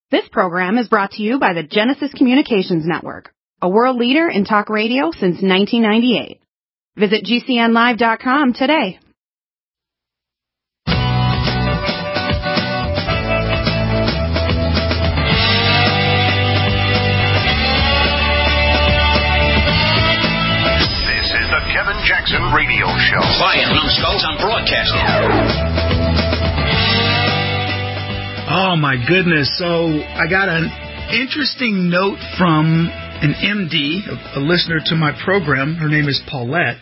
This program is brought to you by the Genesis Communications Network, a world leader in talk radio since 1998. Visit GCNlive.com today. This is the Kevin Jackson Radio Show. Quiet, numbskulls, I'm broadcasting. Oh, my goodness. So I got an interesting note from an MD, a listener to my program. Her name is Paulette.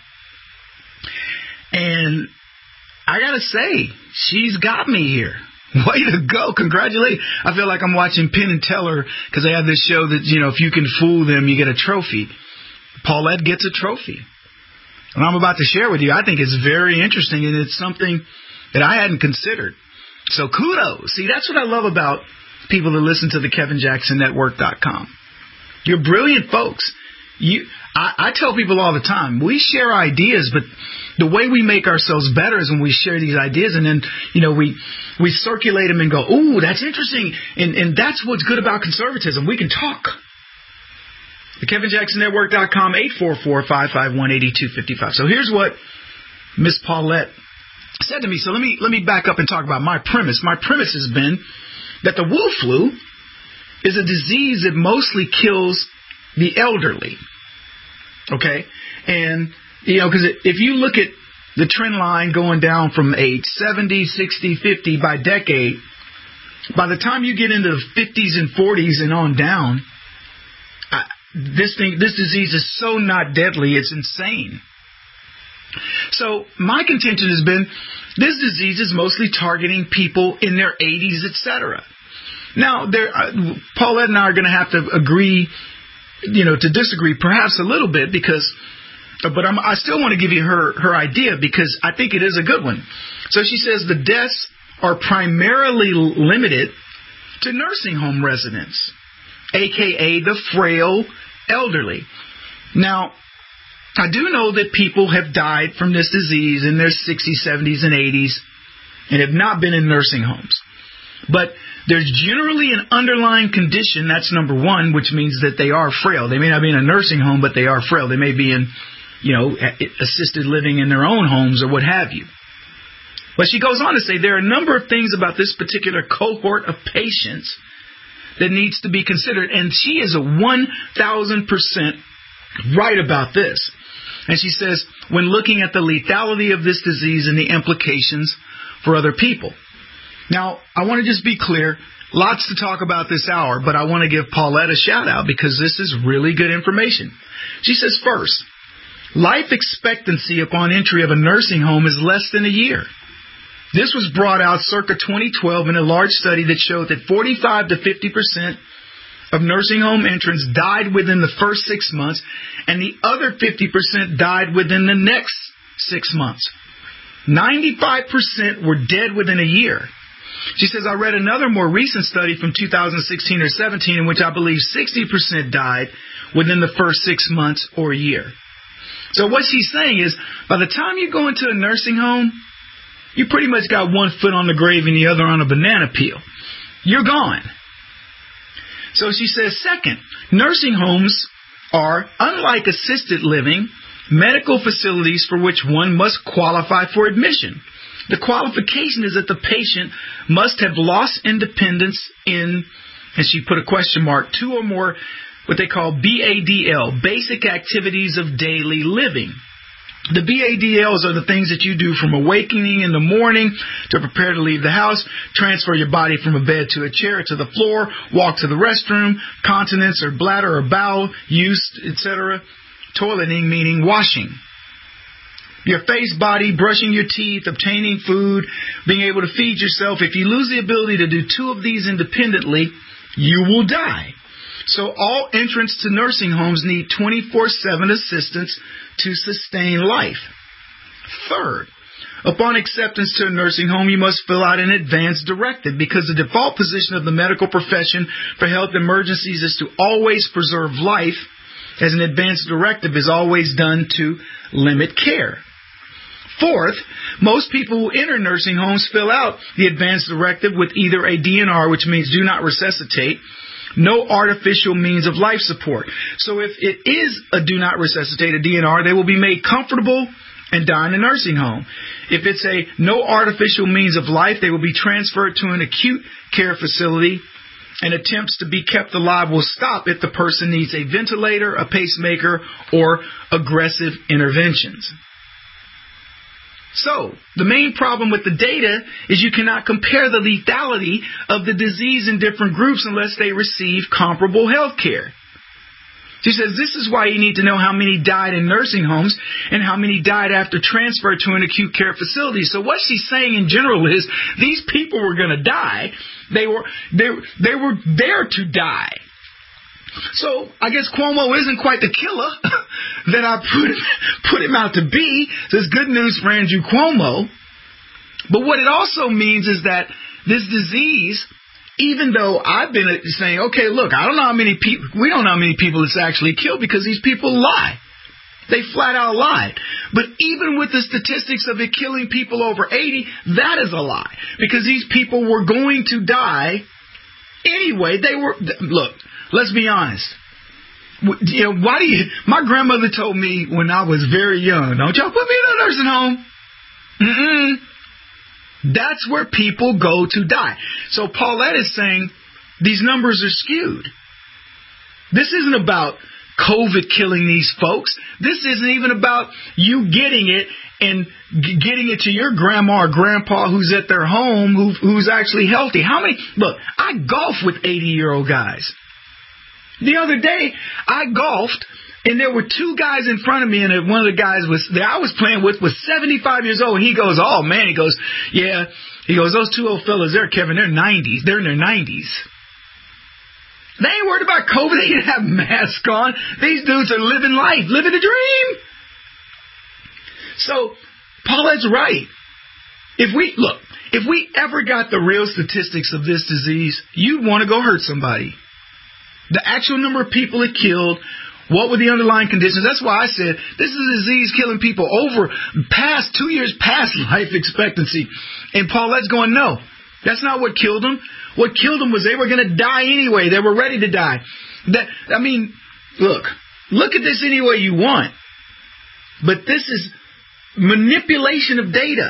And I got to say, she's got me here. Way to go. Congratulations. I feel like I'm watching Penn and Teller because they have this show that, you know, if you can fool them, you get a trophy. Paulette gets a trophy. And I'm about to share with you. I think it's very interesting, and it's something that I hadn't considered. So kudos. See, that's what I love about people that listen to the KevinJacksonNetwork.com. You're brilliant folks. I tell people all the time, we share ideas, but the way we make ourselves better is when we share these ideas, and then, you know, we circulate them and go, ooh, that's interesting. And that's what's good about conservatism. We can talk. The KevinJacksonNetwork.com, 844-551-8255. So here's what Miss Paulette said to me. So let me back up and talk about my premise. My premise has been that the Wu flu is a disease that mostly kills the elderly. Okay? And, you know, because if you look at the trend line going down from age 70, 60, 50 by decade, by the time you get into the 50s and 40s and on down, this disease is so not deadly, it's insane. So my contention has been this disease is mostly targeting people in their 80s, etc. Now, Paulette and I are going to have to agree, you know, to disagree perhaps a little bit but I still want to give you her idea because I think it is a good one. So she says the deaths are primarily limited to nursing home residents, a.k.a. the frail elderly. Now, I do know that people have died from this disease in their 60s, 70s, and 80s and have not been in nursing homes. But there's generally an underlying condition, that's number one, which means that they are frail. They may not be in a nursing home, but they are frail. They may be in, you know, assisted living in their own homes or what have you. But she goes on to say there are a number of things about this particular cohort of patients that needs to be considered. And she is 1,000% right about this. And she says, when looking at the lethality of this disease and the implications for other people. Now, I want to just be clear, lots to talk about this hour, but I want to give Paulette a shout out because this is really good information. She says, first, life expectancy upon entry of a nursing home is less than a year. This was brought out circa 2012 in a large study that showed that 45 to 50% of nursing home entrants died within the first 6 months, and the other 50% died within the next 6 months. 95% were dead within a year. She says, I read another more recent study from 2016 or 17 in which I believe 60% died within the first 6 months or a year. So what she's saying is, by the time you go into a nursing home, you pretty much got one foot on the grave and the other on a banana peel. You're gone. So she says, second, nursing homes are, unlike assisted living, medical facilities for which one must qualify for admission. The qualification is that the patient must have lost independence in, and she put a question mark, 2 or more what they call BADL, basic activities of daily living. The BADLs are the things that you do from awakening in the morning to prepare to leave the house, transfer your body from a bed to a chair to the floor, walk to the restroom, continence or bladder or bowel use, etc. Toileting, meaning washing. Your face, body, brushing your teeth, obtaining food, being able to feed yourself. If you lose the ability to do 2 of these independently, you will die. So all entrants to nursing homes need 24/7 assistance to sustain life. Third, upon acceptance to a nursing home, you must fill out an advance directive because the default position of the medical profession for health emergencies is to always preserve life, as an advance directive is always done to limit care. Fourth, most people who enter nursing homes fill out the advance directive with either a DNR, which means do not resuscitate, no artificial means of life support. So if it is a do not resuscitate, a DNR, they will be made comfortable and die in a nursing home. If it's a no artificial means of life, they will be transferred to an acute care facility, and attempts to be kept alive will stop if the person needs a ventilator, a pacemaker, or aggressive interventions. So, the main problem with the data is you cannot compare the lethality of the disease in different groups unless they receive comparable health care. She says this is why you need to know how many died in nursing homes and how many died after transfer to an acute care facility. So what she's saying in general is these people were going to die. They were there to die. So I guess Cuomo isn't quite the killer that I put him out to be. So it's good news for Andrew Cuomo. But what it also means is that this disease, even though I've been saying, okay, look, we don't know how many people it's actually killed because these people lie. They flat out lied. But even with the statistics of it killing people over 80, that is a lie. Because these people were going to die anyway. Look, let's be honest. My grandmother told me when I was very young, don't y'all put me in a nursing home. That's where people go to die. So Paulette is saying these numbers are skewed. This isn't about COVID killing these folks. This isn't even about you getting it and getting it to your grandma or grandpa who's at their home who's actually healthy. Look, I golf with 80-year-old guys. The other day, I golfed, and there were two guys in front of me, and one of the guys that I was playing with was 75 years old. And he goes, oh, man, those two old fellas there, Kevin, they're in their 90s. They ain't worried about COVID. They didn't have masks on. These dudes are living life, living a dream. So, Paulette's right. If we ever got the real statistics of this disease, you'd want to go hurt somebody. The actual number of people it killed, what were the underlying conditions? That's why I said this is a disease killing people 2 years past life expectancy. And Paulette's going, no, that's not what killed them. What killed them was they were going to die anyway. They were ready to die. Look at this any way you want. But this is manipulation of data.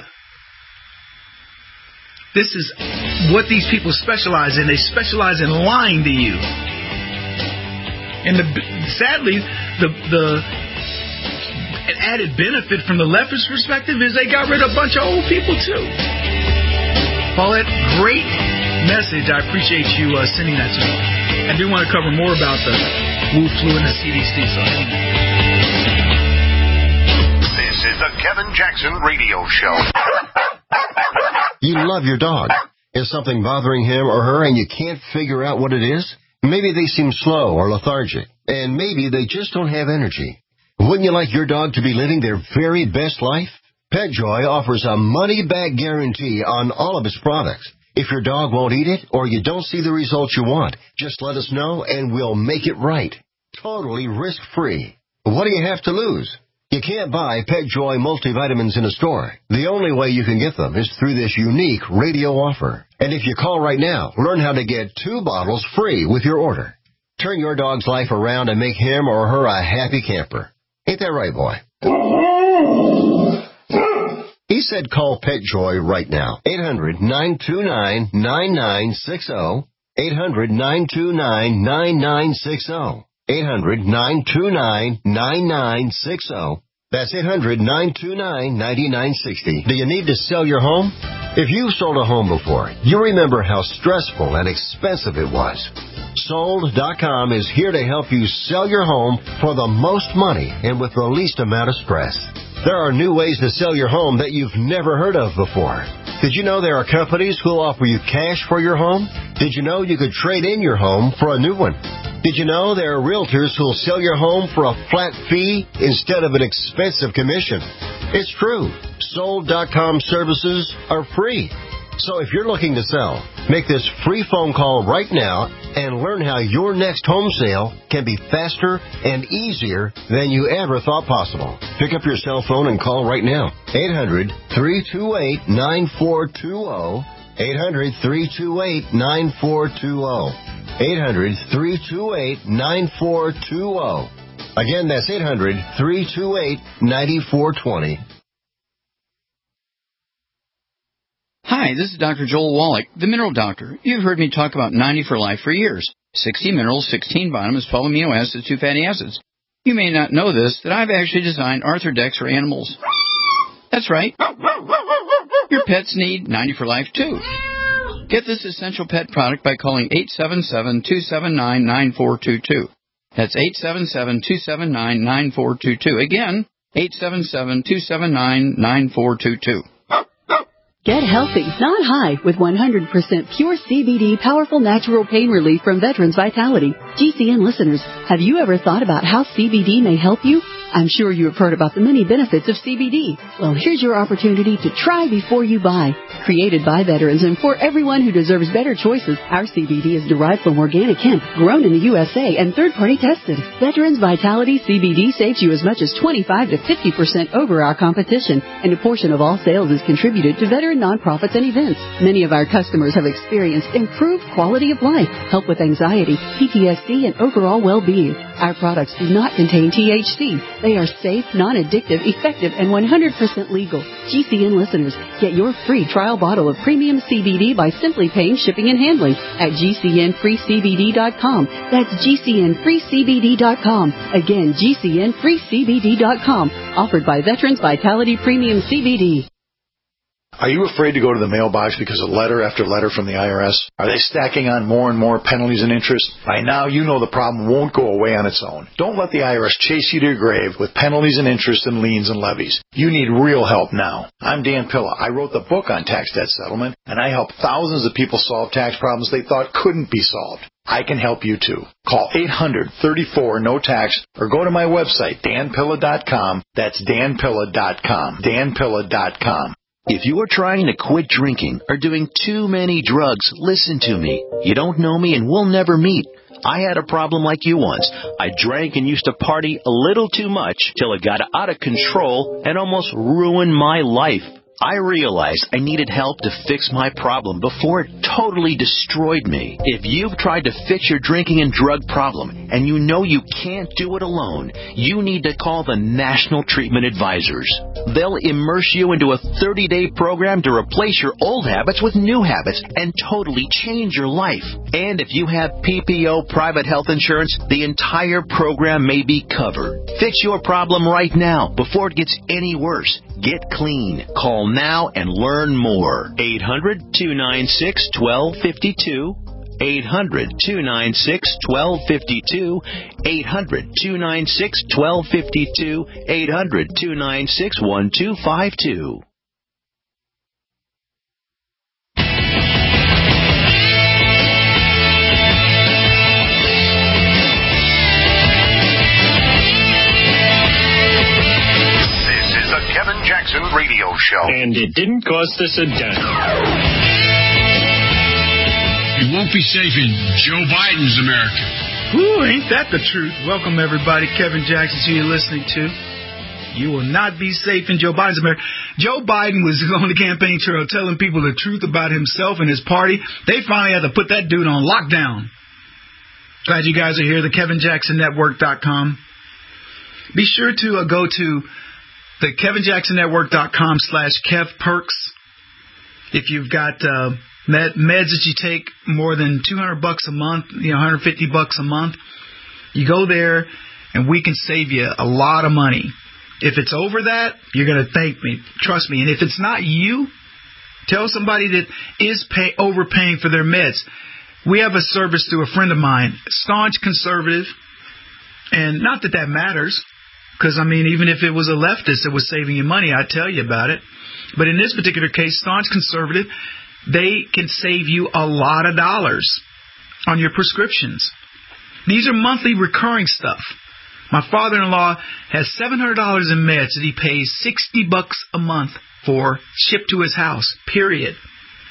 This is what these people specialize in. They specialize in lying to you. And sadly, the added benefit from the leftist perspective is they got rid of a bunch of old people too. Paulette, great message. I appreciate you sending that to me. I do want to cover more about the Wu flu and the CDC. So this is the Kevin Jackson Radio Show. You love your dog. Is something bothering him or her and you can't figure out what it is? Maybe they seem slow or lethargic, and maybe they just don't have energy. Wouldn't you like your dog to be living their very best life? PetJoy offers a money-back guarantee on all of its products. If your dog won't eat it or you don't see the results you want, just let us know and we'll make it right. Totally risk-free. What do you have to lose? You can't buy PetJoy multivitamins in a store. The only way you can get them is through this unique radio offer. And if you call right now, learn how to get 2 bottles free with your order. Turn your dog's life around and make him or her a happy camper. Ain't that right, boy? He said call PetJoy right now. 800-929-9960. 800-929-9960. 800-929-9960. That's 800-929-9960. Do you need to sell your home? If you've sold a home before, you remember how stressful and expensive it was. Sold.com is here to help you sell your home for the most money and with the least amount of stress. There are new ways to sell your home that you've never heard of before. Did you know there are companies who'll offer you cash for your home? Did you know you could trade in your home for a new one? Did you know there are realtors who'll sell your home for a flat fee instead of an expensive commission? It's true. Sold.com services are free. So if you're looking to sell, make this free phone call right now and learn how your next home sale can be faster and easier than you ever thought possible. Pick up your cell phone and call right now. 800-328-9420. 800-328-9420. 800-328-9420. Again, that's 800-328-9420. Hi, this is Dr. Joel Wallach, the Mineral Doctor. You've heard me talk about 90 for Life for years. 60 minerals, 16 vitamins, 12 amino acids, 2 fatty acids. You may not know this, that I've actually designed Arthrodex for animals. That's right. Your pets need 90 for Life, too. Get this essential pet product by calling 877-279-9422. That's 877-279-9422. Again, 877-279-9422. Get healthy, not high, with 100% pure CBD powerful natural pain relief from Veterans Vitality. GCN listeners, have you ever thought about how CBD may help you? I'm sure you have heard about the many benefits of CBD. Well, here's your opportunity to try before you buy. Created by veterans and for everyone who deserves better choices, our CBD is derived from organic hemp, grown in the USA, and third-party tested. Veterans Vitality CBD saves you as much as 25 to 50% over our competition, and a portion of all sales is contributed to veteran nonprofits and events. Many of our customers have experienced improved quality of life, help with anxiety, PTSD, and overall well-being. Our products do not contain THC. They are safe, non-addictive, effective, and 100% legal. GCN listeners, get your free trial bottle of premium CBD by simply paying shipping and handling at GCNFreeCBD.com. That's GCNFreeCBD.com. Again, GCNFreeCBD.com. Offered by Veterans Vitality Premium CBD. Are you afraid to go to the mailbox because of letter after letter from the IRS? Are they stacking on more and more penalties and interest? By now, you know the problem won't go away on its own. Don't let the IRS chase you to your grave with penalties and interest and liens and levies. You need real help now. I'm Dan Pilla. I wrote the book on tax debt settlement, and I help thousands of people solve tax problems they thought couldn't be solved. I can help you too. Call 800-34-NO-TAX or go to my website, danpilla.com. That's danpilla.com. danpilla.com. If you are trying to quit drinking or doing too many drugs, listen to me. You don't know me and we'll never meet. I had a problem like you once. I drank and used to party a little too much till it got out of control and almost ruined my life. I realized I needed help to fix my problem before it totally destroyed me. If you've tried to fix your drinking and drug problem and you know you can't do it alone, you need to call the National Treatment Advisors. They'll immerse you into a 30-day program to replace your old habits with new habits and totally change your life. And if you have PPO private health insurance, the entire program may be covered. Fix your problem right now before it gets any worse. Get clean. Call now and learn more. 800-296-1252. 800-296-1252. 800-296-1252. 800-296-1252. Kevin Jackson Radio Show. And it didn't cost us a dime. You won't be safe in Joe Biden's America. Ooh, ain't that the truth? Welcome, everybody. Kevin Jackson, who you're listening to. You will not be safe in Joe Biden's America. Joe Biden was on the campaign trail telling people the truth about himself and his party. They finally had to put that dude on lockdown. Glad you guys are here. The KevinJacksonNetwork.com. Be sure to go to the KevinJacksonNetwork.com/KevPerks. If you've got meds that you take more than $200 a month, $150 a month, you go there and we can save you a lot of money. If it's over that, you're going to thank me. Trust me. And if it's not you, tell somebody that is overpaying for their meds. We have a service through a friend of mine, staunch conservative, and not that that matters. Because, even if it was a leftist that was saving you money, I'd tell you about it. But in this particular case, staunch conservative, they can save you a lot of dollars on your prescriptions. These are monthly recurring stuff. My father-in-law has $700 in meds that he pays $60 a month for, shipped to his house, period.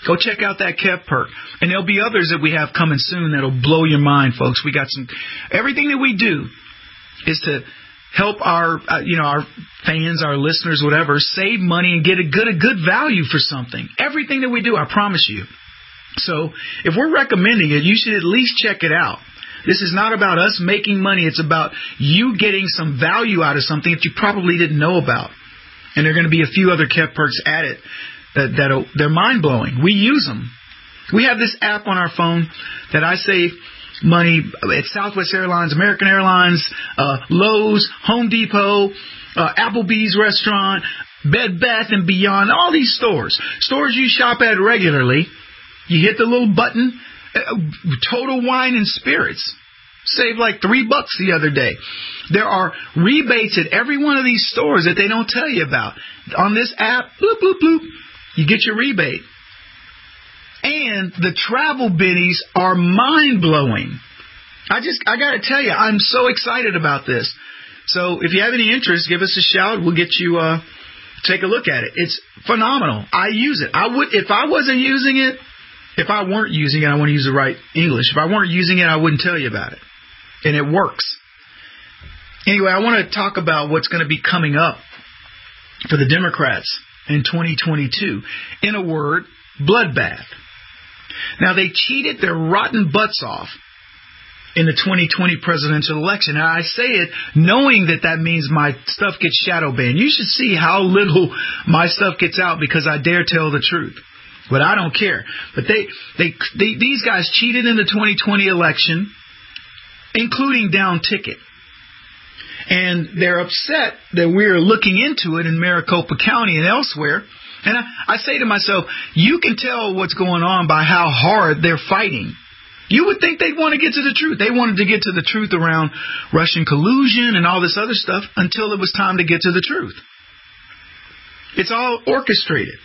Go check out that Kev perk. And there'll be others that we have coming soon that'll blow your mind, folks. We got everything that we do is to help our fans, our listeners, whatever, save money and get a good value for something. Everything that we do, I promise you. So if we're recommending it, you should at least check it out. This is not about us making money. It's about you getting some value out of something that you probably didn't know about. And there are going to be a few other Kev perks at it they're mind-blowing. We use them. We have this app on our phone that I save money at Southwest Airlines, American Airlines, Lowe's, Home Depot, Applebee's restaurant, Bed Bath & Beyond, all these stores you shop at regularly. You hit the little button, Total Wine and Spirits. Saved like $3 the other day. There are rebates at every one of these stores that they don't tell you about. On this app, bloop, bloop, bloop, you get your rebate. And the travel bennies are mind-blowing. I got to tell you, I'm so excited about this. So if you have any interest, give us a shout. We'll get you take a look at it. It's phenomenal. I use it. I would, if I wasn't using it, if I weren't using it, I want to use the right English. If I weren't using it, I wouldn't tell you about it. And it works. Anyway, I want to talk about what's going to be coming up for the Democrats in 2022. In a word, bloodbath. Now, they cheated their rotten butts off in the 2020 presidential election. Now, I say it knowing that means my stuff gets shadow banned. You should see how little my stuff gets out because I dare tell the truth. But I don't care. But these guys cheated in the 2020 election, including down ticket. And they're upset that we're looking into it in Maricopa County and elsewhere. And I say to myself, you can tell what's going on by how hard they're fighting. You would think they'd want to get to the truth. They wanted to get to the truth around Russian collusion and all this other stuff until it was time to get to the truth. It's all orchestrated.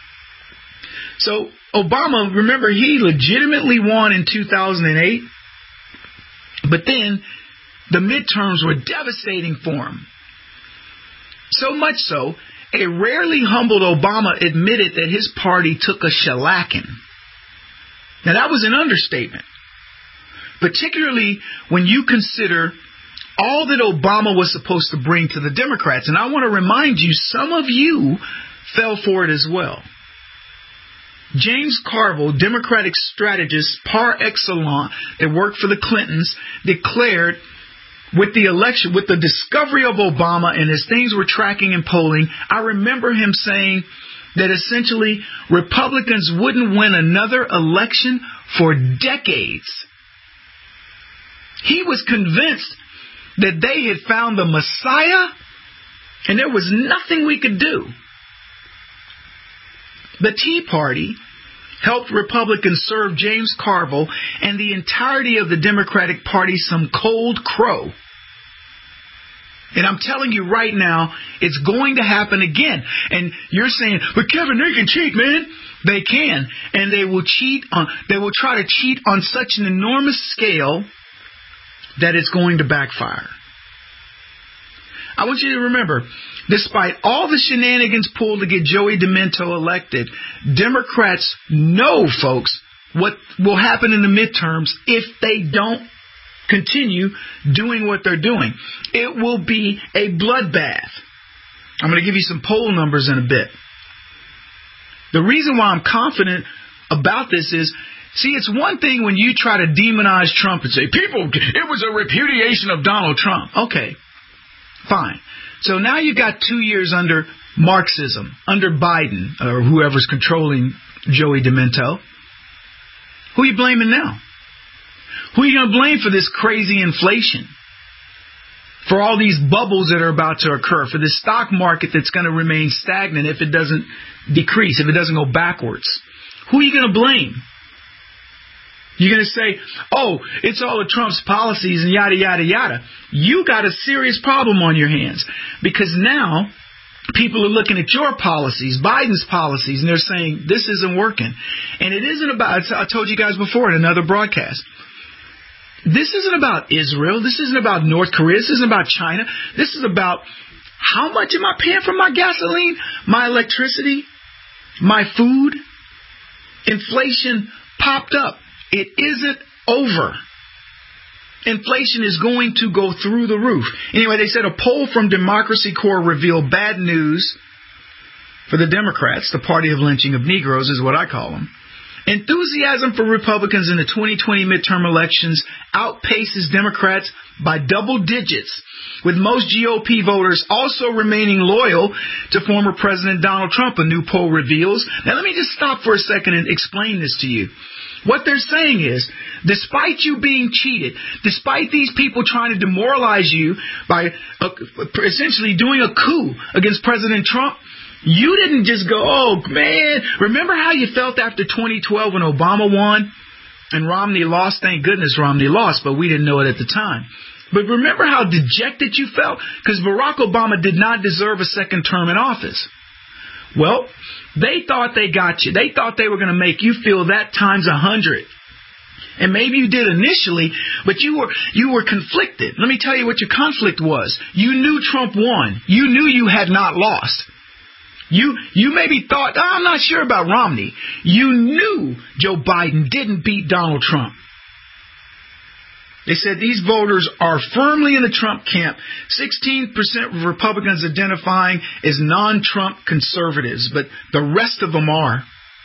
So Obama, remember, he legitimately won in 2008. But then the midterms were devastating for him. So much so, a rarely humbled Obama admitted that his party took a shellacking. Now, that was an understatement. Particularly when you consider all that Obama was supposed to bring to the Democrats. And I want to remind you, some of you fell for it as well. James Carville, Democratic strategist par excellence that worked for the Clintons, declared with the election, with the discovery of Obama and as things were tracking and polling, I remember him saying that essentially Republicans wouldn't win another election for decades. He was convinced that they had found the Messiah and there was nothing we could do. The Tea Party helped Republicans serve James Carville and the entirety of the Democratic Party some cold crow. And I'm telling you right now, it's going to happen again. And you're saying, but Kevin, they can cheat, man. They can. And they will try to cheat on such an enormous scale that it's going to backfire. I want you to remember, despite all the shenanigans pulled to get Joey Demento elected, Democrats know, folks, what will happen in the midterms if they don't continue doing what they're doing. It will be a bloodbath. I'm going to give you some poll numbers in a bit. The reason why I'm confident about this is, see, it's one thing when you try to demonize Trump and say, people, it was a repudiation of Donald Trump. Okay. Fine. So now you've got 2 years under Marxism, under Biden, or whoever's controlling Joey Demento. Who are you blaming now? Who are you going to blame for this crazy inflation? For all these bubbles that are about to occur? For this stock market that's going to remain stagnant if it doesn't decrease, if it doesn't go backwards? Who are you going to blame? You're going to say, oh, it's all of Trump's policies and yada, yada, yada. You got a serious problem on your hands because now people are looking at your policies, Biden's policies, and they're saying this isn't working. And it isn't about, I told you guys before in another broadcast, this isn't about Israel. This isn't about North Korea. This isn't about China. This is about how much am I paying for my gasoline, my electricity, my food? Inflation popped up. It isn't over. Inflation is going to go through the roof. Anyway, they said a poll from Democracy Corps revealed bad news for the Democrats, the party of lynching of Negroes is what I call them. Enthusiasm for Republicans in the 2020 midterm elections outpaces Democrats by double digits, with most GOP voters also remaining loyal to former President Donald Trump, a new poll reveals. Now, let me just stop for a second and explain this to you. What they're saying is, despite you being cheated, despite these people trying to demoralize you by essentially doing a coup against President Trump, you didn't just go, oh, man, remember how you felt after 2012 when Obama won and Romney lost? Thank goodness Romney lost, but we didn't know it at the time. But remember how dejected you felt? Because Barack Obama did not deserve a second term in office. Well, they thought they got you. They thought they were going to make you feel that times 100. And maybe you did initially, but you were conflicted. Let me tell you what your conflict was. You knew Trump won. You knew you had not lost. You maybe thought, I'm not sure about Romney. You knew Joe Biden didn't beat Donald Trump. They said these voters are firmly in the Trump camp. 16% of Republicans identifying as non-Trump conservatives, but the rest of them are.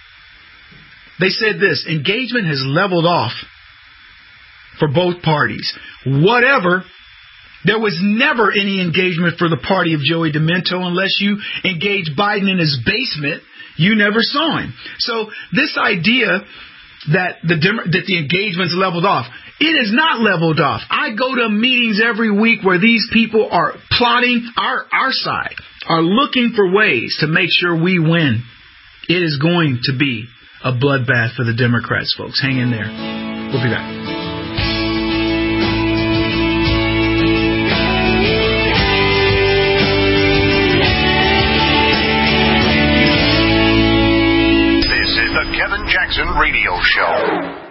They said this, engagement has leveled off for both parties. Whatever. There was never any engagement for the party of Joey Demento unless you engaged Biden in his basement. You never saw him. So this idea that the engagement's leveled off, it is not leveled off. I go to meetings every week where these people are plotting our side, are looking for ways to make sure we win. It is going to be a bloodbath for the Democrats, folks. Hang in there. We'll be back. Kevin Jackson Radio Show.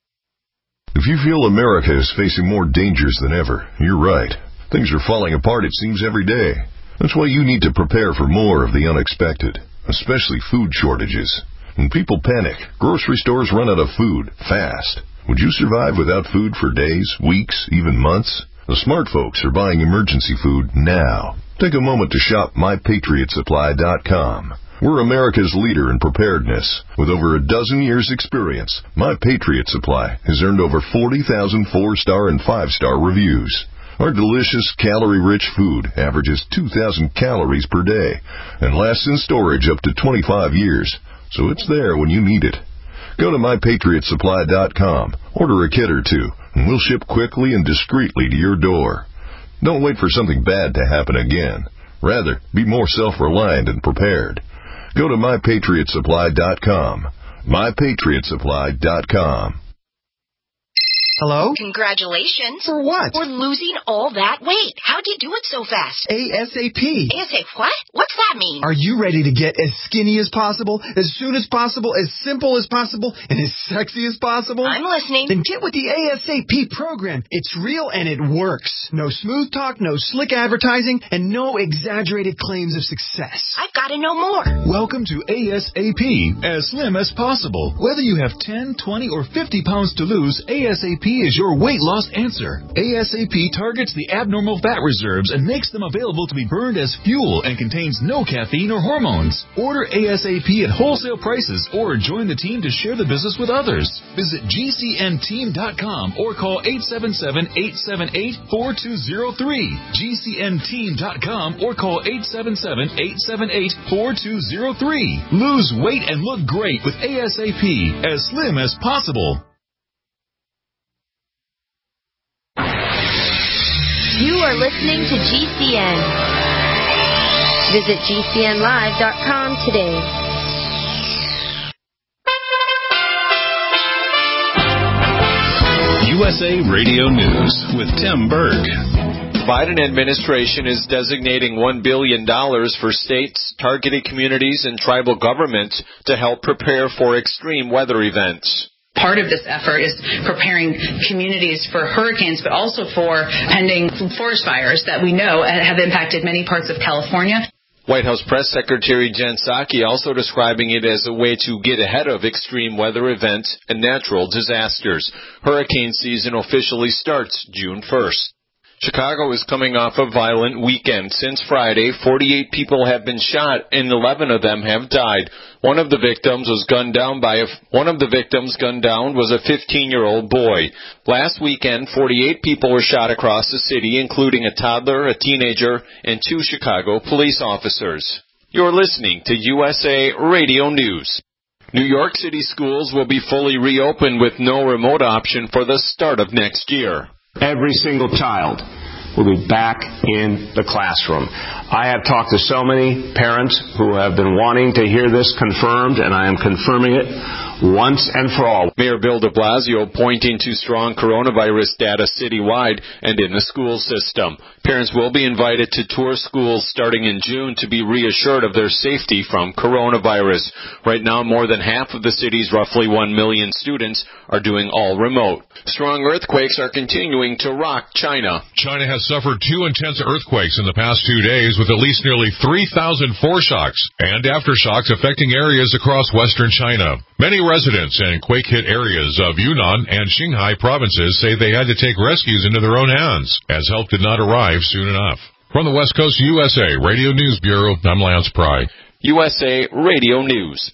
If you feel America is facing more dangers than ever, you're right. Things are falling apart, it seems, every day. That's why you need to prepare for more of the unexpected, especially food shortages. When people panic, grocery stores run out of food fast. Would you survive without food for days, weeks, even months? The smart folks are buying emergency food now. Take a moment to shop MyPatriotSupply.com. We're America's leader in preparedness. With over a dozen years' experience, My Patriot Supply has earned over 40,000 4-star and 5-star reviews. Our delicious, calorie-rich food averages 2,000 calories per day and lasts in storage up to 25 years, so it's there when you need it. Go to MyPatriotSupply.com, order a kit or two, and we'll ship quickly and discreetly to your door. Don't wait for something bad to happen again. Rather, be more self-reliant and prepared. Go to MyPatriotSupply.com. MyPatriotSupply.com. Hello? Congratulations. For what? For losing all that weight. How'd you do it so fast? ASAP. ASAP what? What's that mean? Are you ready to get as skinny as possible, as soon as possible, as simple as possible, and as sexy as possible? I'm listening. Then get with the ASAP program. It's real and it works. No smooth talk, no slick advertising, and no exaggerated claims of success. I've got to know more. Welcome to ASAP, as slim as possible. Whether you have 10, 20, or 50 pounds to lose, ASAP is your weight loss answer. ASAP targets the abnormal fat reserves and makes them available to be burned as fuel and contains no caffeine or hormones. Order ASAP at wholesale prices or join the team to share the business with others. Visit GCNteam.com or call 877-878-4203. GCNteam.com or call 877-878-4203. Lose weight and look great with ASAP, as slim as possible. You are listening to GCN. Visit GCNlive.com today. USA Radio News with Tim Berg. Biden administration is designating $1 billion for states, targeted communities, and tribal governments to help prepare for extreme weather events. Part of this effort is preparing communities for hurricanes, but also for pending forest fires that we know have impacted many parts of California. White House Press Secretary Jen Psaki also describing it as a way to get ahead of extreme weather events and natural disasters. Hurricane season officially starts June 1st. Chicago is coming off a violent weekend. Since Friday, 48 people have been shot and 11 of them have died. One of the victims gunned down was a 15-year-old boy. Last weekend, 48 people were shot across the city, including a toddler, a teenager, and 2 Chicago police officers. You're listening to USA Radio News. New York City schools will be fully reopened with no remote option for the start of next year. Every single child will be back in the classroom. I have talked to so many parents who have been wanting to hear this confirmed, and I am confirming it once and for all. Mayor Bill de Blasio pointing to strong coronavirus data citywide and in the school system. Parents will be invited to tour schools starting in June to be reassured of their safety from coronavirus. Right now, more than half of the city's roughly 1 million students are doing all remote. Strong earthquakes are continuing to rock China. China has suffered 2 intense earthquakes in the past 2 days, with at least nearly 3,000 foreshocks and aftershocks affecting areas across western China. Many residents in quake-hit areas of Yunnan and Qinghai provinces say they had to take rescues into their own hands, as help did not arrive soon enough. From the West Coast USA Radio News Bureau, I'm Lance Pry. USA Radio News.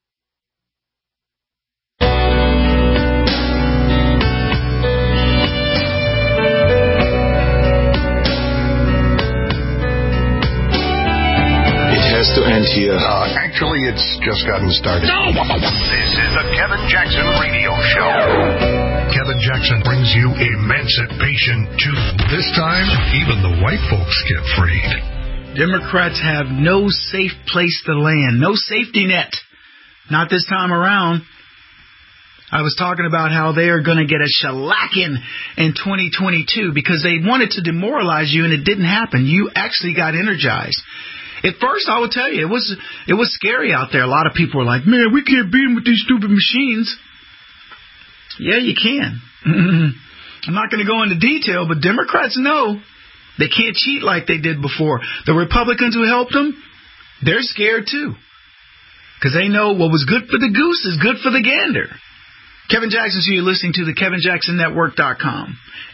Has to end here. Actually, it's just gotten started. This is the Kevin Jackson Radio Show. Kevin Jackson brings you emancipation too. This time, even the white folks get freed. Democrats have no safe place to land, no safety net. Not this time around. I was talking about how they are going to get a shellacking in 2022 because they wanted to demoralize you and it didn't happen. You actually got energized. At first, I will tell you, it was scary out there. A lot of people were like, man, we can't beat them with these stupid machines. Yeah, you can. I'm not going to go into detail, but Democrats know they can't cheat like they did before. The Republicans who helped them, they're scared too. Because they know what was good for the goose is good for the gander. Kevin Jackson, so you're listening to the KevinJacksonNetwork.com.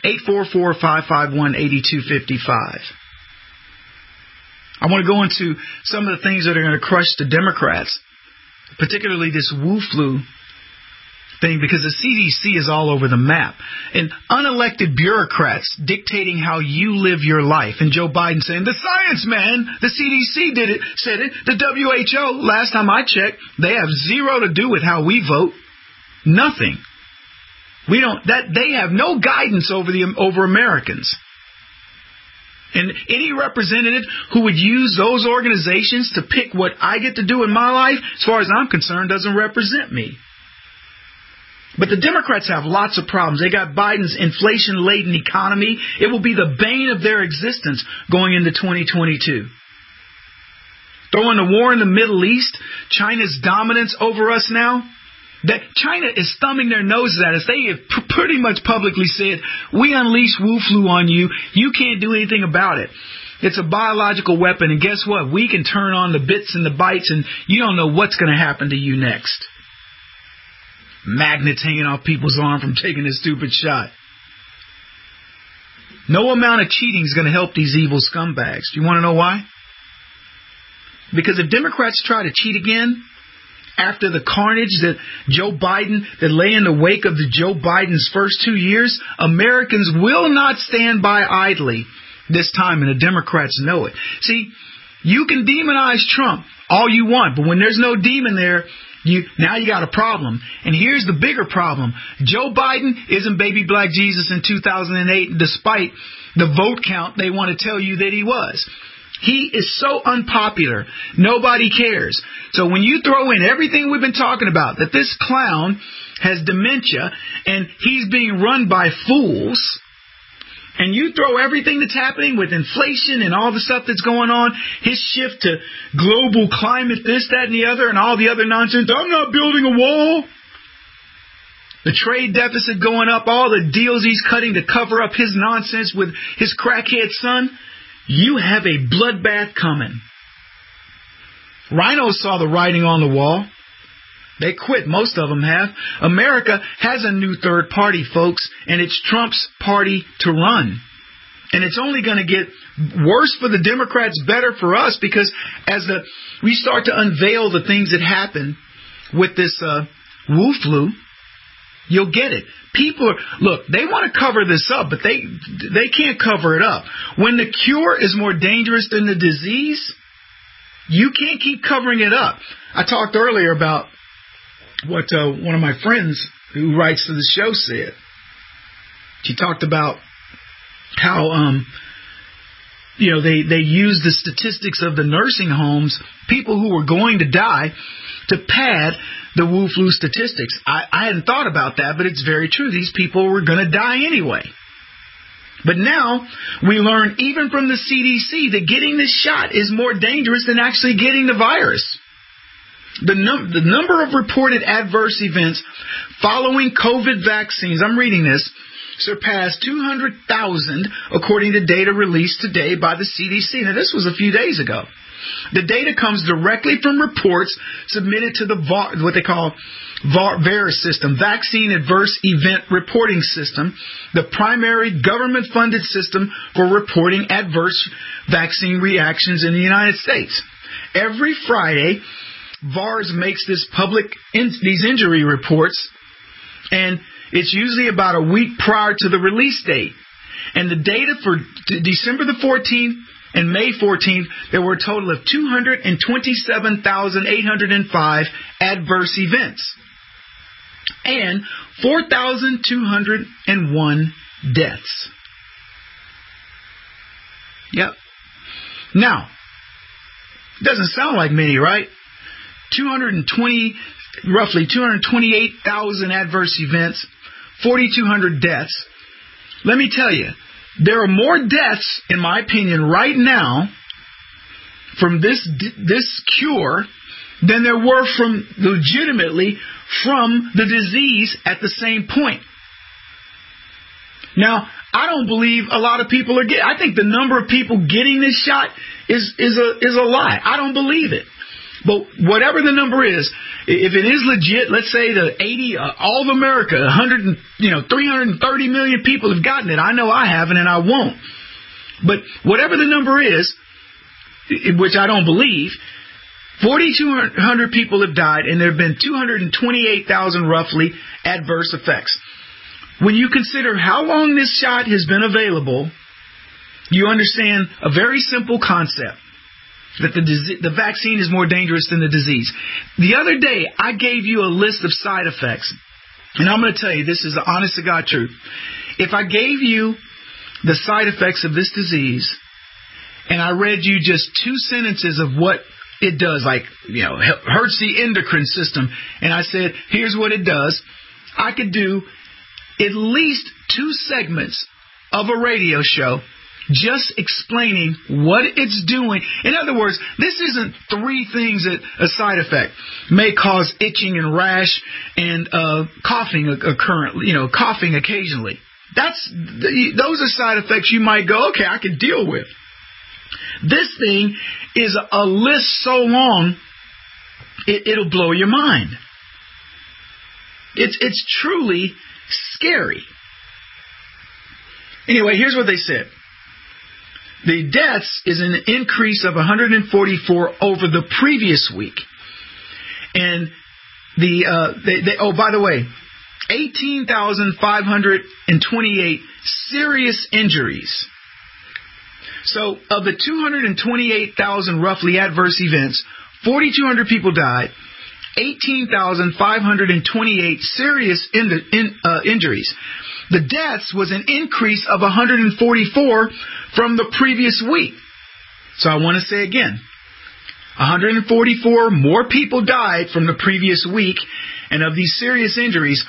844-551-8255. I want to go into some of the things that are going to crush the Democrats, particularly this Wu flu thing, because the CDC is all over the map. And unelected bureaucrats dictating how you live your life. And Joe Biden saying, the science, man, the CDC said it. The WHO, last time I checked, they have zero to do with how we vote. Nothing. They have no guidance over Americans. And any representative who would use those organizations to pick what I get to do in my life, as far as I'm concerned, doesn't represent me. But the Democrats have lots of problems. They got Biden's inflation-laden economy. It will be the bane of their existence going into 2022. Throw in the war in the Middle East, China's dominance over us now. That China is thumbing their noses at us. They have pretty much publicly said, we unleash Wu flu on you. You can't do anything about it. It's a biological weapon. And guess what? We can turn on the bits and the bytes, and you don't know what's going to happen to you next. Magnets hanging off people's arm from taking this stupid shot. No amount of cheating is going to help these evil scumbags. Do you want to know why? Because if Democrats try to cheat again, after the carnage that lay in the wake of the Joe Biden's first 2 years, Americans will not stand by idly this time, and the Democrats know it. See, you can demonize Trump all you want, but when there's no demon there, now you got a problem. And here's the bigger problem. Joe Biden isn't baby black Jesus in 2008, despite the vote count they want to tell you that he was. He is so unpopular. Nobody cares. So when you throw in everything we've been talking about, that this clown has dementia and he's being run by fools, and you throw everything that's happening with inflation and all the stuff that's going on, his shift to global climate, this, that, and the other, and all the other nonsense, I'm not building a wall. The trade deficit going up, all the deals he's cutting to cover up his nonsense with his crackhead son. You have a bloodbath coming. Rhinos saw the writing on the wall. They quit. Most of them have. America has a new third party, folks, and it's Trump's party to run. And it's only going to get worse for the Democrats, better for us, because as we start to unveil the things that happen with this Wu flu, you'll get it. People they want to cover this up, but they can't cover it up. When the cure is more dangerous than the disease, you can't keep covering it up. I talked earlier about what one of my friends who writes to the show said. She talked about how they use the statistics of the nursing homes, people who were going to die, to pad the Wu flu statistics. I hadn't thought about that, but it's very true. These people were going to die anyway. But now we learn, even from the CDC, that getting this shot is more dangerous than actually getting the virus. The number of reported adverse events following COVID vaccines, I'm reading this, surpassed 200,000 according to data released today by the CDC. Now, this was a few days ago. The data comes directly from reports submitted to the what they call VAERS system, Vaccine Adverse Event Reporting System, the primary government-funded system for reporting adverse vaccine reactions in the United States. Every Friday, VAERS makes these injury reports, and it's usually about a week prior to the release date. And the data for December the 14th and May 14th, there were a total of 227,805 adverse events and 4,201 deaths. Yep. Now, it doesn't sound like many, right? Roughly 228,000 adverse events, 4,200 deaths. Let me tell you, there are more deaths, in my opinion, right now from this cure than there were legitimately from the disease at the same point. Now, I don't believe a lot of people are I think the number of people getting this shot is a lie. I don't believe it. But whatever the number is, if it is legit, let's say all of America, 330 million people have gotten it. I know I haven't, and I won't. But whatever the number is, which I don't believe, 4,200 people have died, and there have been 228,000 roughly adverse effects. When you consider how long this shot has been available, you understand a very simple concept. That the vaccine is more dangerous than the disease. The other day, I gave you a list of side effects. And I'm going to tell you, this is the honest to God truth. If I gave you the side effects of this disease, and I read you just 2 sentences of what it does, like, hurts the endocrine system, and I said, here's what it does, I could do at least 2 segments of a radio show just explaining what it's doing. In other words, this isn't 3 things that a side effect may cause itching and rash and coughing coughing occasionally. Those are side effects you might go, okay, I can deal with. This thing is a list so long, it'll blow your mind. It's truly scary. Anyway, here's what they said. The deaths is an increase of 144 over the previous week. And by the way, 18,528 serious injuries. So of the 228,000 roughly adverse events, 4,200 people died, 18,528 serious injuries. The deaths was an increase of 144 from the previous week. So I want to say again, 144 more people died from the previous week, and of these serious injuries,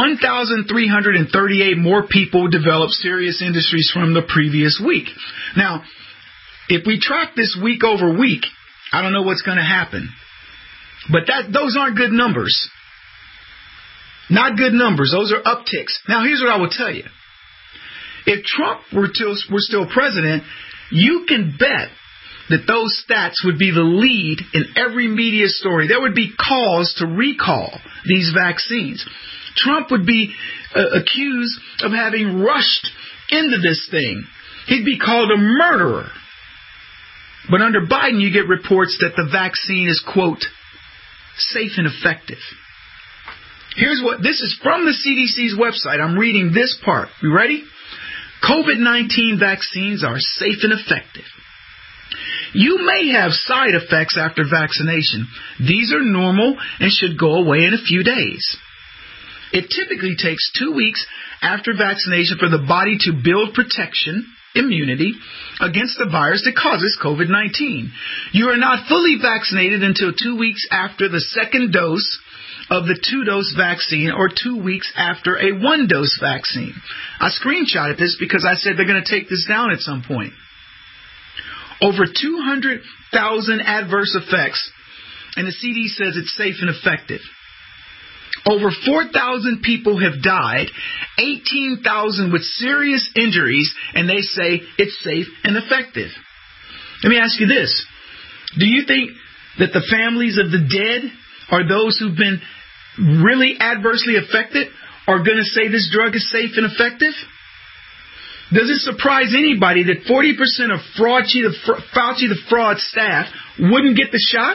1,338 more people developed serious injuries from the previous week. Now, if we track this week over week, I don't know what's going to happen. But those aren't good numbers. Not good numbers. Those are upticks. Now, here's what I will tell you. If Trump were still president, you can bet that those stats would be the lead in every media story. There would be calls to recall these vaccines. Trump would be accused of having rushed into this thing. He'd be called a murderer. But under Biden, you get reports that the vaccine is, quote, safe and effective. This is from the CDC's website. I'm reading this part. You ready? COVID-19 vaccines are safe and effective. You may have side effects after vaccination. These are normal and should go away in a few days. It typically takes 2 weeks after vaccination for the body to build protection, immunity, against the virus that causes COVID-19. You are not fully vaccinated until 2 weeks after the second dose of the 2-dose vaccine or 2 weeks after a 1-dose vaccine. I screenshotted this because I said they're going to take this down at some point. Over 200,000 adverse effects, and the CD says it's safe and effective. Over 4,000 people have died, 18,000 with serious injuries, and they say it's safe and effective. Let me ask you this. Do you think that the families of the dead or those who've been really adversely affected are going to say this drug is safe and effective? Does it surprise anybody that 40% of Fauci the fraud staff wouldn't get the shot?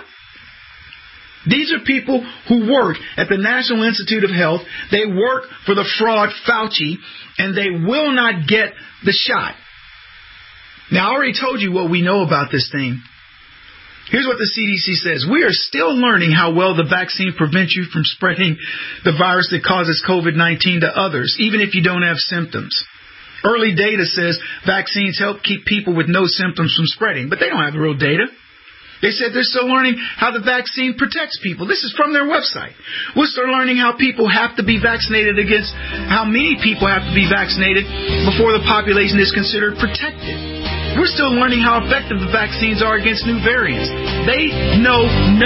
These are people who work at the National Institute of Health. They work for the fraud Fauci, and they will not get the shot. Now, I already told you what we know about this thing. Here's what the CDC says. We are still learning how well the vaccine prevents you from spreading the virus that causes COVID-19 to others, even if you don't have symptoms. Early data says vaccines help keep people with no symptoms from spreading, but they don't have real data. They said they're still learning how the vaccine protects people. This is from their website. We're still learning how people have to be vaccinated against, how many people have to be vaccinated before the population is considered protected. We're still learning how effective the vaccines are against new variants. They know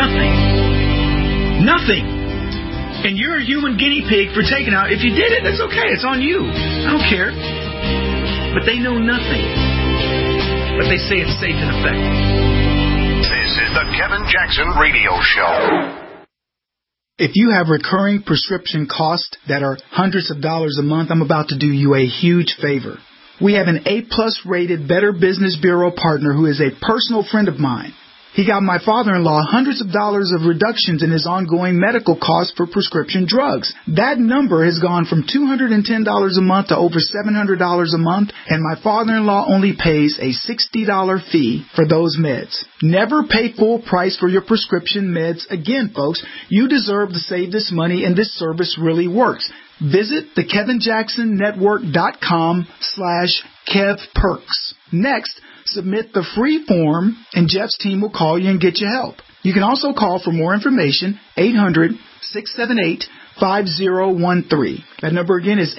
nothing. Nothing. And you're a human guinea pig for taking out. If you did it, that's okay. It's on you. I don't care. But they know nothing. But they say it's safe and effective. This is the Kevin Jackson Radio Show. If you have recurring prescription costs that are hundreds of dollars a month, I'm about to do you a huge favor. We have an A-plus rated Better Business Bureau partner who is a personal friend of mine. He got my father-in-law hundreds of dollars of reductions in his ongoing medical costs for prescription drugs. That number has gone from $210 a month to over $700 a month, and my father-in-law only pays a $60 fee for those meds. Never pay full price for your prescription meds again, folks. You deserve to save this money, and this service really works. Visit thekevinjacksonnetwork.com/KevPerks. Next, submit the free form, and Jeff's team will call you and get you help. You can also call for more information, 800-678-5013. That number again is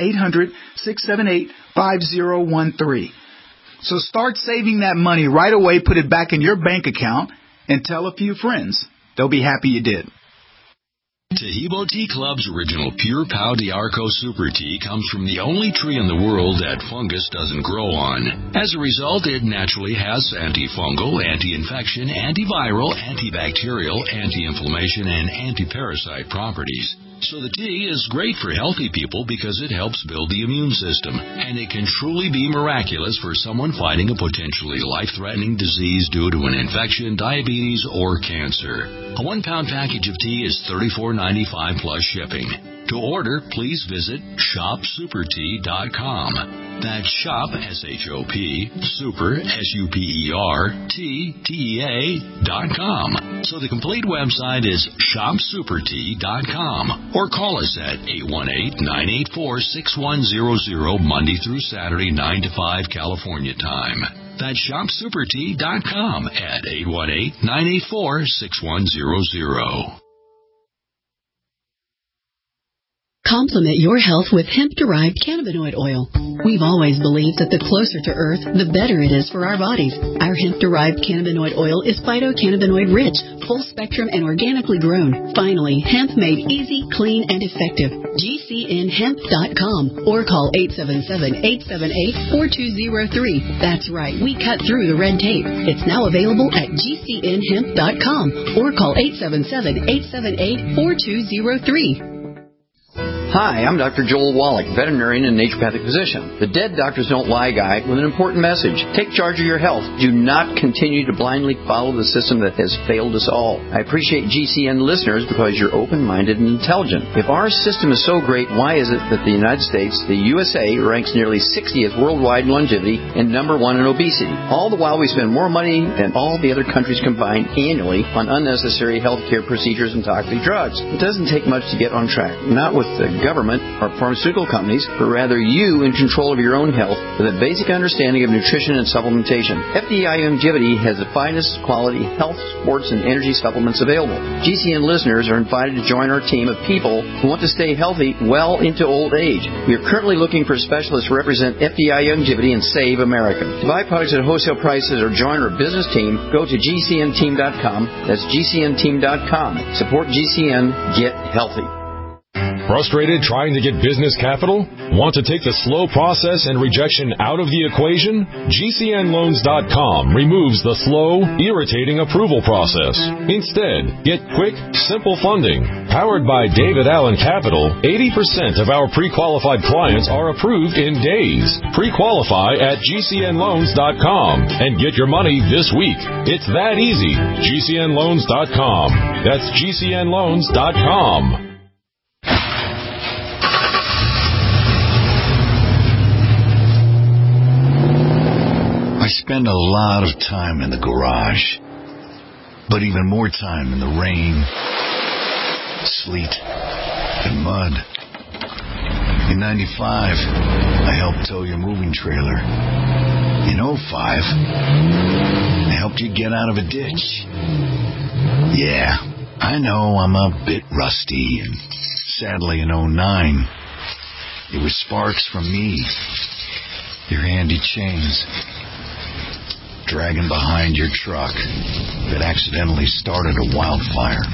800-678-5013. So start saving that money right away, put it back in your bank account, and tell a few friends. They'll be happy you did. Tahibo Tea Club's original Pure Pau d'Arco Super Tea comes from the only tree in the world that fungus doesn't grow on. As a result, it naturally has antifungal, anti-infection, antiviral, antibacterial, anti-inflammation, and anti-parasite properties. So the tea is great for healthy people because it helps build the immune system, and it can truly be miraculous for someone fighting a potentially life-threatening disease due to an infection, diabetes, or cancer. A 1-pound package of tea is $34.95 plus shipping. To order, please visit shopsupertea.com. That's shop, S-H-O-P, super, S-U-P-E-R-T-T-E-A.com. So the complete website is shopsupertea.com. Or call us at 818-984-6100 Monday through Saturday, 9 to 5 California time. That's shopsupertea.com at 818-984-6100. Complement your health with hemp-derived cannabinoid oil. We've always believed that the closer to Earth, the better it is for our bodies. Our hemp-derived cannabinoid oil is phytocannabinoid-rich, full-spectrum, and organically grown. Finally, hemp made easy, clean, and effective. GCNhemp.com or call 877-878-4203. That's right, we cut through the red tape. It's now available at GCNhemp.com or call 877-878-4203. Hi, I'm Dr. Joel Wallach, veterinarian and naturopathic physician. The Dead Doctors Don't Lie guy with an important message. Take charge of your health. Do not continue to blindly follow the system that has failed us all. I appreciate GCN listeners because you're open-minded and intelligent. If our system is so great, why is it that the United States, the USA, ranks nearly 60th worldwide in longevity and number 1 in obesity? All the while we spend more money than all the other countries combined annually on unnecessary healthcare procedures and toxic drugs. It doesn't take much to get on track. Not with the government or pharmaceutical companies, but rather you in control of your own health with a basic understanding of nutrition and supplementation. FDI Longevity has the finest quality health, sports, and energy supplements available. GCN listeners are invited to join our team of people who want to stay healthy well into old age. We are currently looking for specialists to represent FDI Longevity and Save America. To buy products at wholesale prices or join our business team, go to GCNteam.com. That's GCNteam.com. Support GCN. Get healthy. Frustrated trying to get business capital? Want to take the slow process and rejection out of the equation? GCNloans.com removes the slow, irritating approval process. Instead, get quick, simple funding. Powered by David Allen Capital, 80% of our pre-qualified clients are approved in days. Pre-qualify at GCNloans.com and get your money this week. It's that easy. GCNloans.com. That's GCNloans.com. I spend a lot of time in the garage, but even more time in the rain, sleet, and mud. In 95, I helped tow your moving trailer. In 05, I helped you get out of a ditch. Yeah, I know I'm a bit rusty, and sadly in 09, it was sparks from me, your handy chains, dragging behind your truck that accidentally started a wildfire.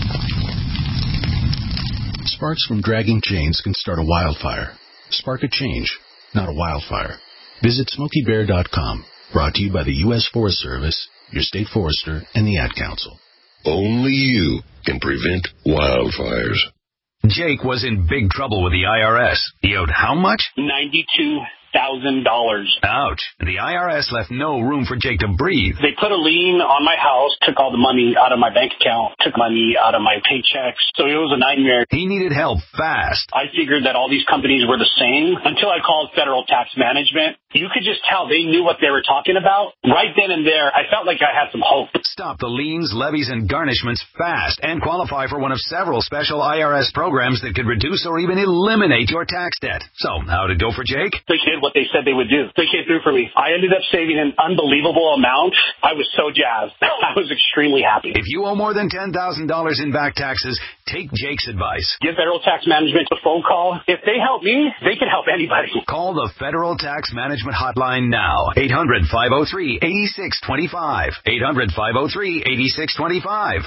Sparks from dragging chains can start a wildfire. Spark a change, not a wildfire. Visit SmokeyBear.com. Brought to you by the U.S. Forest Service, your state forester, and the Ad Council. Only you can prevent wildfires. Jake was in big trouble with the IRS. He owed how much? $92,000. Ouch. The IRS left no room for Jake to breathe. They put a lien on my house, took all the money out of my bank account, took money out of my paychecks. So it was a nightmare. He needed help fast. I figured that all these companies were the same until I called Federal Tax Management. You could just tell they knew what they were talking about. Right then and there, I felt like I had some hope. Stop the liens, levies, and garnishments fast and qualify for one of several special IRS programs that could reduce or even eliminate your tax debt. So, how'd it go for Jake? They did what they said they would do. They came through for me. I ended up saving an unbelievable amount. I was so jazzed. I was extremely happy. If you owe more than $10,000 in back taxes, take Jake's advice. Give Federal Tax Management a phone call. If they help me, they can help anybody. Call the Federal Tax Management Hotline now. 800-503-8625. 800-503-8625.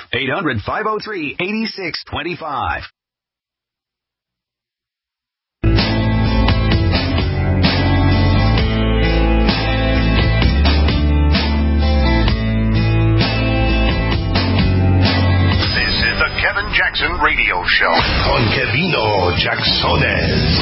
800-503-8625. Kevin Jackson Radio Show on Kevino Jacksones.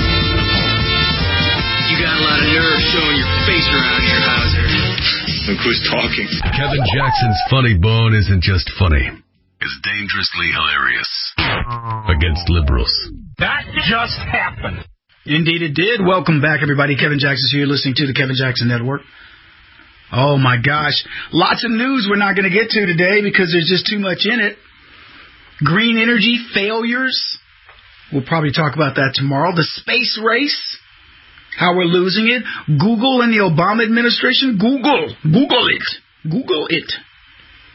You got a lot of nerve showing your face around here, Hauser. Look who's talking. Kevin Jackson's funny bone isn't just funny. It's dangerously hilarious. Against liberals. That just happened. Indeed it did. Welcome back, everybody. Kevin Jackson's here. You're listening to the Kevin Jackson Network. Oh, my gosh. Lots of news we're not going to get to today because there's just too much in it. Green energy failures. We'll probably talk about that tomorrow. The space race. How we're losing it. Google and the Obama administration. Google it.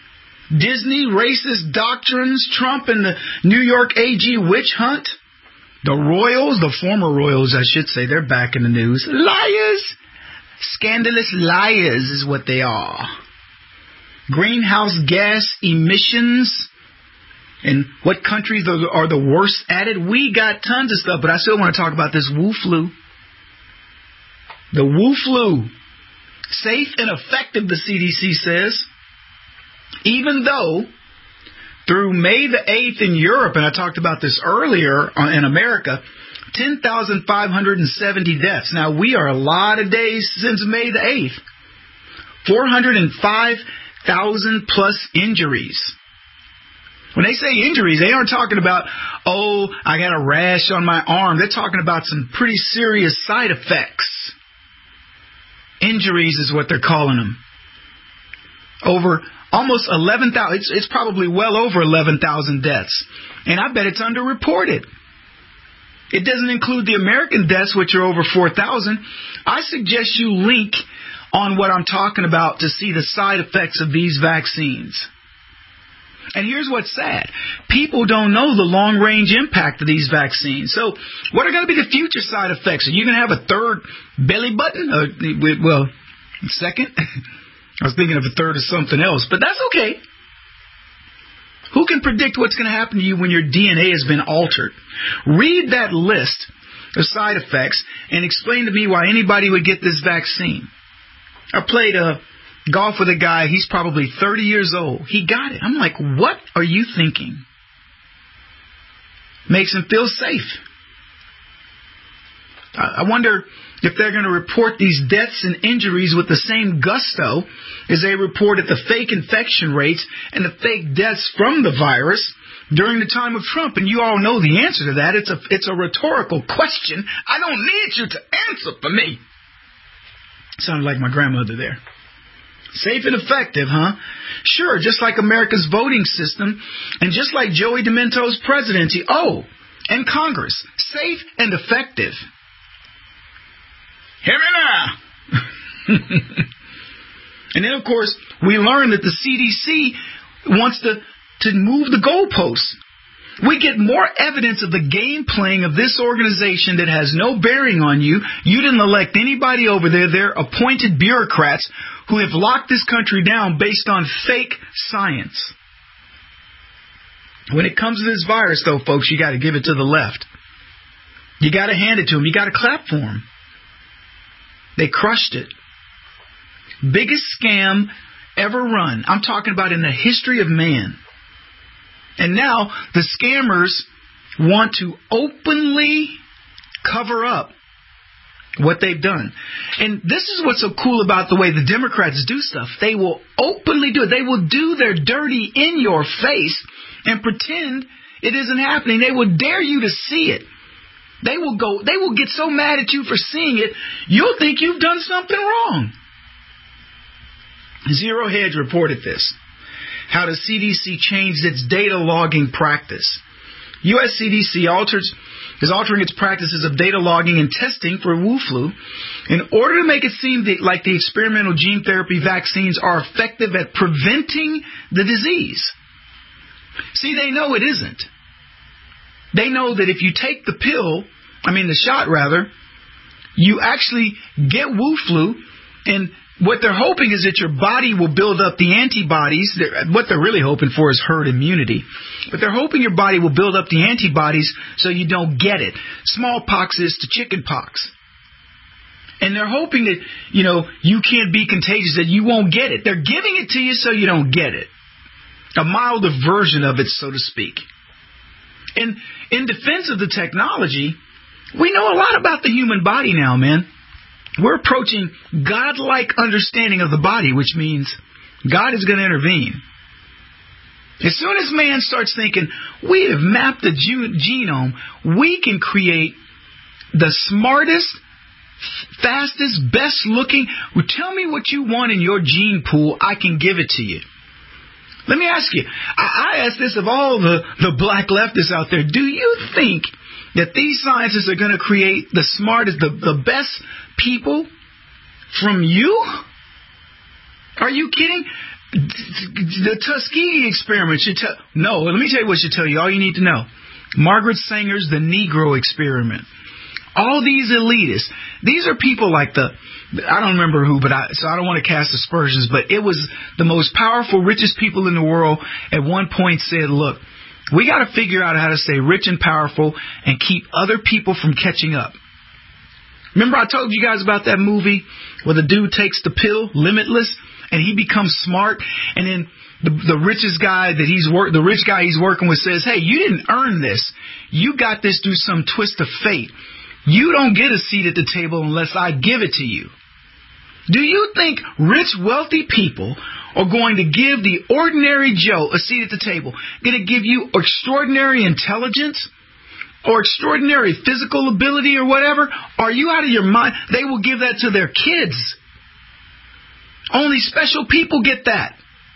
Disney, racist doctrines. Trump and the New York AG witch hunt. The royals, the former royals, I should say, they're back in the news. Liars! Scandalous liars is what they are. Greenhouse gas emissions and what countries are the worst at it. We got tons of stuff, but I still want to talk about this Wu flu. The Wu flu. Safe and effective, the CDC says. Even though through May the 8th in Europe, and I talked about this earlier in America, 10,570 deaths. Now, we are a lot of days since May the 8th. 405,000 plus injuries. When they say injuries, they aren't talking about, oh, I got a rash on my arm. They're talking about some pretty serious side effects. Injuries is what they're calling them. Over almost 11,000. It's probably well over 11,000 deaths. And I bet it's underreported. It doesn't include the American deaths, which are over 4,000. I suggest you link on what I'm talking about to see the side effects of these vaccines. And here's what's sad. People don't know the long-range impact of these vaccines. So what are going to be the future side effects? Are you going to have a third belly button? Well, second? I was thinking of a third of something else, but that's okay. Who can predict what's going to happen to you when your DNA has been altered? Read that list of side effects and explain to me why anybody would get this vaccine. I played golf with a guy. He's probably 30 years old. He got it. I'm like, what are you thinking? Makes him feel safe. I wonder if they're going to report these deaths and injuries with the same gusto as they reported the fake infection rates and the fake deaths from the virus during the time of Trump. And you all know the answer to that. It's a rhetorical question. I don't need you to answer for me. Sounded like my grandmother there. Safe and effective, huh? Sure, just like America's voting system and just like Joey Demento's presidency. Oh, and Congress. Safe and effective. Hear me now. And then, of course, we learn that the CDC wants to move the goalposts. We get more evidence of the game playing of this organization that has no bearing on you. You didn't elect anybody over there. They're appointed bureaucrats who have locked this country down based on fake science. When it comes to this virus, though, folks, you got to give it to the left. You got to hand it to them. You got to clap for them. They crushed it. Biggest scam ever run. I'm talking about in the history of man. And now the scammers want to openly cover up what they've done. And this is what's so cool about the way the Democrats do stuff. They will openly do it. They will do their dirty in your face and pretend it isn't happening. They will dare you to see it. They will get so mad at you for seeing it, you'll think you've done something wrong. Zero Hedge reported this. How the CDC changed its data logging practice. U.S. CDC is altering its practices of data logging and testing for Wu flu in order to make it seem like the experimental gene therapy vaccines are effective at preventing the disease. See, they know it isn't. They know that if you take the shot, you actually get Wu flu, and what they're hoping is that your body will build up the antibodies. What they're really hoping for is herd immunity. But they're hoping your body will build up the antibodies so you don't get it. Smallpox is to chicken pox. And they're hoping that, you can't be contagious, that you won't get it. They're giving it to you so you don't get it. A milder version of it, so to speak. And in defense of the technology, we know a lot about the human body now, man. We're approaching God-like understanding of the body, which means God is going to intervene. As soon as man starts thinking, we have mapped the genome, we can create the smartest, fastest, best looking. Well, tell me what you want in your gene pool, I can give it to you. Let me ask you, I ask this of all the black leftists out there, do you think that these scientists are going to create the smartest, the best people from you? Are you kidding? The Tuskegee experiment should tell... No, let me tell you what should tell you. All you need to know. Margaret Sanger's The Negro Experiment. All these elitists, these are people like I don't remember who, so I don't want to cast aspersions, but it was the most powerful, richest people in the world at one point said, look, we got to figure out how to stay rich and powerful and keep other people from catching up. Remember I told you guys about that movie where the dude takes the pill, Limitless, and he becomes smart, and then the richest guy the rich guy he's working with says, hey, you didn't earn this. You got this through some twist of fate. You don't get a seat at the table unless I give it to you. Do you think rich, wealthy people are going to give the ordinary Joe a seat at the table? Going to give you extraordinary intelligence or extraordinary physical ability or whatever? Are you out of your mind? They will give that to their kids. Only special people get that.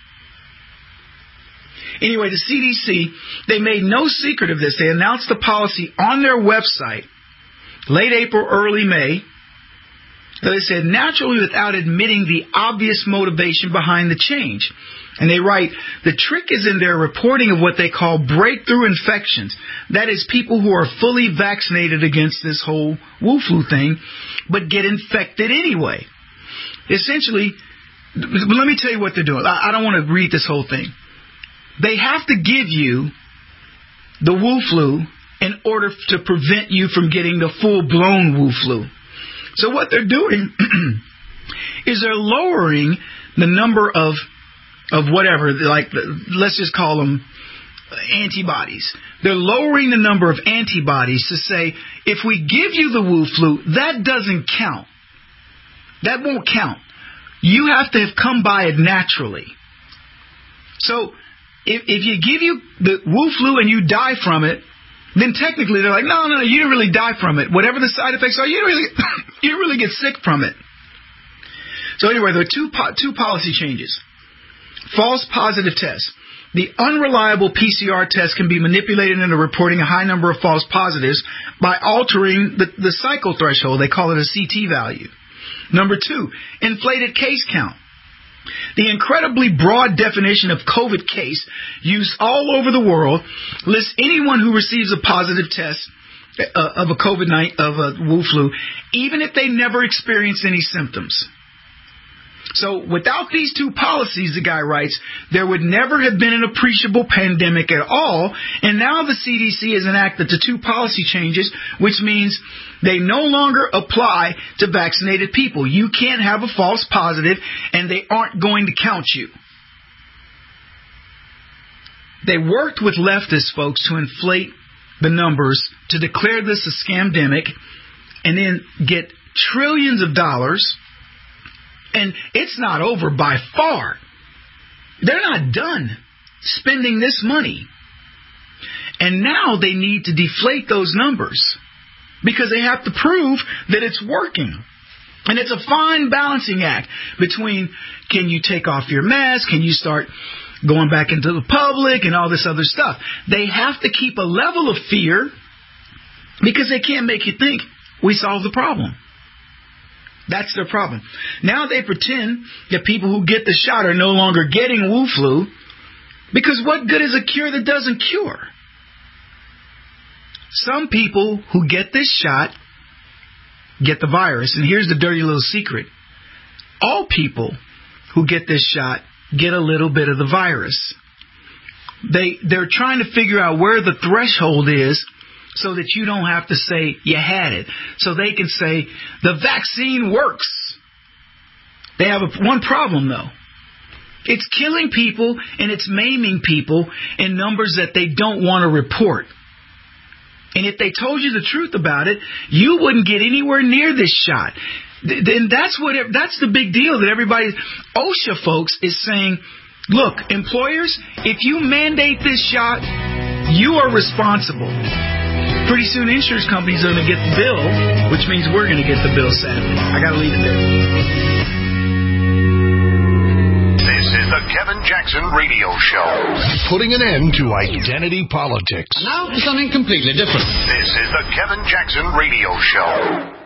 Anyway, the CDC, they made no secret of this. They announced the policy on their website late April, early May. They said, naturally, without admitting the obvious motivation behind the change. And they write, the trick is in their reporting of what they call breakthrough infections. That is, people who are fully vaccinated against this whole Wu flu thing, but get infected anyway. Essentially, let me tell you what they're doing. I don't want to read this whole thing. They have to give you the Wu flu in order to prevent you from getting the full-blown Wu flu. So what they're doing is they're lowering the number of whatever, let's just call them antibodies. They're lowering the number of antibodies to say, if we give you the Wu flu, that doesn't count. That won't count. You have to have come by it naturally. So if you give you the Wu flu and you die from it, then technically they're like, no, you didn't really die from it. Whatever the side effects are, you didn't really get sick from it. So anyway, there are two policy changes. False positive tests. The unreliable PCR test can be manipulated into reporting a high number of false positives by altering the cycle threshold. They call it a CT value. Number 2, inflated case count. The incredibly broad definition of COVID case used all over the world lists anyone who receives a positive test of a Wu flu, even if they never experienced any symptoms. So without these two policies, the guy writes, there would never have been an appreciable pandemic at all. And now the CDC has enacted the two policy changes, which means they no longer apply to vaccinated people. You can't have a false positive, and they aren't going to count you. They worked with leftist folks to inflate the numbers, to declare this a scamdemic, and then get trillions of dollars. And it's not over by far. They're not done spending this money. And now they need to deflate those numbers because they have to prove that it's working. And it's a fine balancing act between, can you take off your mask? Can you start going back into the public and all this other stuff? They have to keep a level of fear because they can't make you think we solved the problem. That's their problem. Now they pretend that people who get the shot are no longer getting Wu flu, because what good is a cure that doesn't cure? Some people who get this shot get the virus. And here's the dirty little secret. All people who get this shot get a little bit of the virus. They're trying to figure out where the threshold is so that you don't have to say you had it. So they can say, the vaccine works. They have one problem, though. It's killing people and it's maiming people in numbers that they don't want to report. And if they told you the truth about it, you wouldn't get anywhere near this shot. Then that's the big deal that everybody, OSHA folks, is saying, look, employers, if you mandate this shot, you are responsible. Pretty soon insurance companies are going to get the bill, which means we're going to get the bill, sadly. I got to leave it there. This is the Kevin Jackson Radio Show. Putting an end to identity politics. And now for something completely different. This is the Kevin Jackson Radio Show.